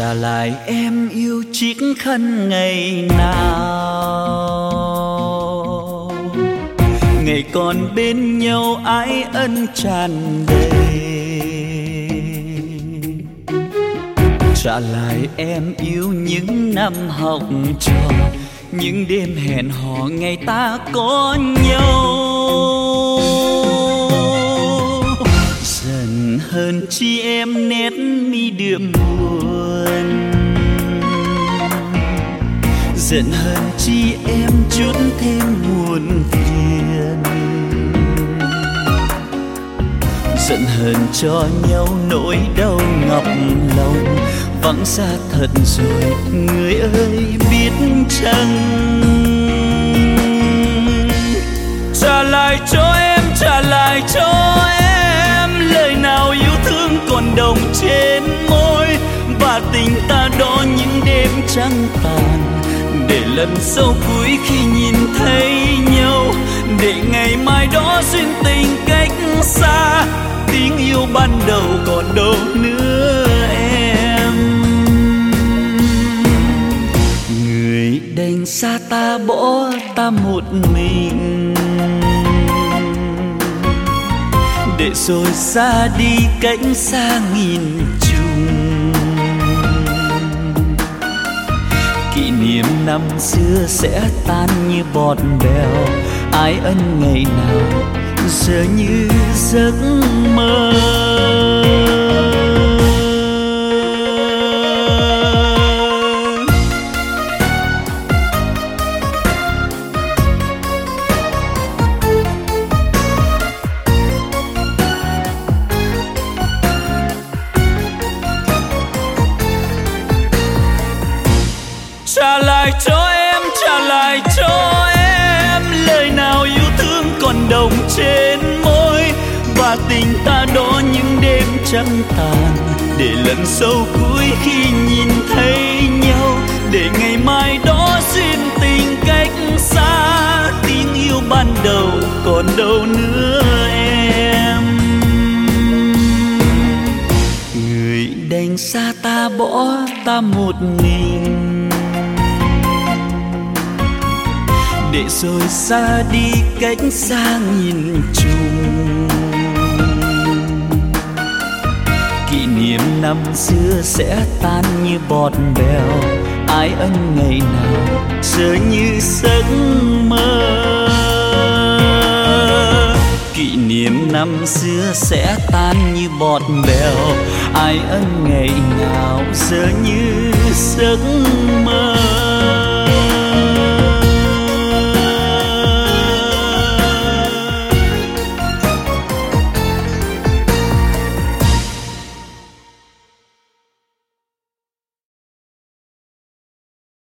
trả lại em yêu chiếc khăn ngày nào, ngày còn bên nhau ái ân tràn đầy. Trả lại em yêu những năm học trò, những đêm hẹn hò ngày ta có nhau. Dần hơn chi em nét mi đượm buồn, giận hơn chi em chút thêm buồn phiền. Giận hơn cho nhau nỗi đau ngọc lòng, vắng xa thật rồi người ơi biết chăng. Trả lại cho em, trả lại cho em lời nào yêu thương còn đồng trên môi, và tình ta đó những đêm trăng tàn, để lần sau cuối khi nhìn thấy nhau, để ngày mai đó duyên tình cách xa, tiếng yêu ban đầu còn đâu nữa em. Người đành xa ta bỏ ta một mình, để rồi xa đi cách xa nghìn trùng. Kỷ niệm năm xưa sẽ tan như bọt bèo, ái ân ngày nào giờ như giấc mơ. Trả lại cho em, trả lại cho em lời nào yêu thương còn đồng trên môi, và tình ta đó những đêm trăng tàn, để lần sau cuối khi nhìn thấy nhau, để ngày mai đó duyên tình cách xa, tiếng yêu ban đầu còn đâu nữa em. Người đành xa ta bỏ ta một mình, để rồi xa đi cách xa nghìn trùng. Kỷ niệm năm xưa sẽ tan như bọt bèo, ái ân ngày nào giờ như giấc mơ. Kỷ niệm năm xưa sẽ tan như bọt bèo, ái ân ngày nào giờ như giấc mơ.